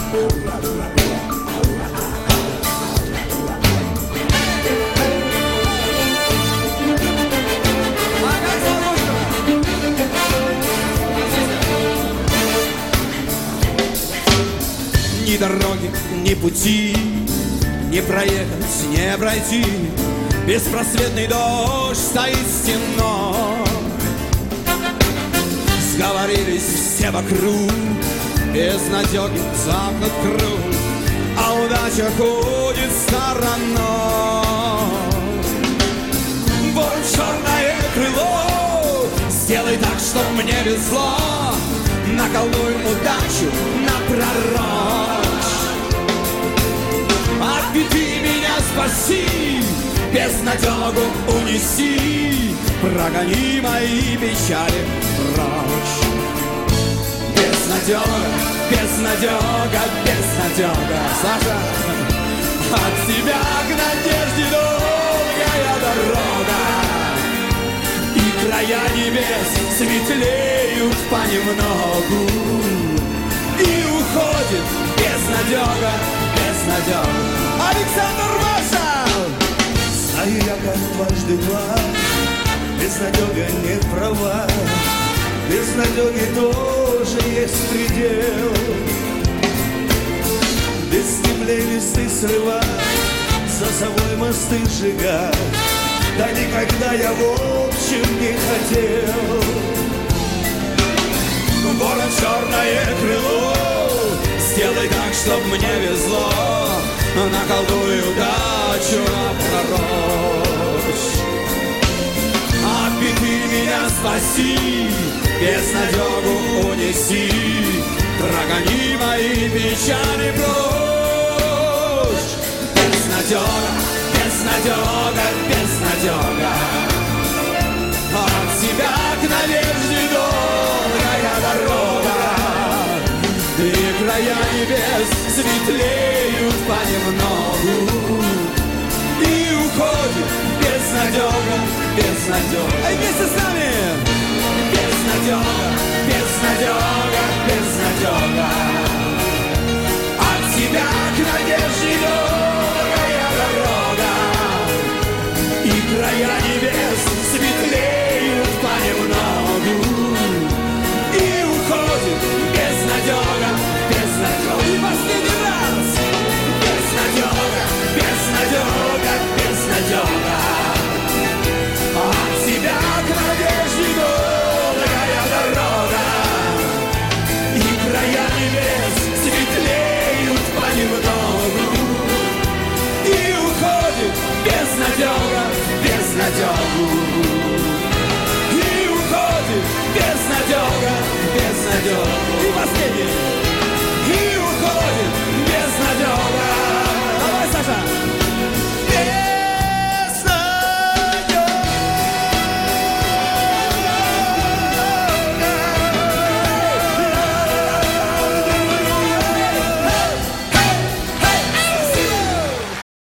Ни дороги, ни пути, не проехать, не пройти. Беспросветный дождь стоит стеной. Сговорились все вокруг, безнадёги замкнут круг, а удача ходит стороной. Вот черное крыло, сделай так, чтоб мне везло. Наколдуй удачу напророчь. Отведи меня, спаси, безнадёгу унеси, прогони мои печали прочь. Безнадёга, безнадёга, безнадёга, Саша, от тебя к надежде долгая дорога, и края небес светлеют понемногу, и уходит безнадёга, безнадёга. Александр Маршал! Знаю я, как дважды два, безнадёга не права, безнадёги тоже есть предел. Без стеблей листы срывать, за собой мосты сжигать, да никогда я в общем не хотел. Ворон, черное крыло, сделай так, чтоб мне везло. Наколдуй удачу напророчь. Обпети меня, спаси, безнадёгу унеси, прогони мои печали прочь. Безнадёга, безнадёга, безнадёга, от тебя к надежде долгая дорога, и края небес светлеют понемногу, и уходит безнадёга, безнадёга. Эй, вместе с нами! Безнадёга, безнадёга, безнадёга.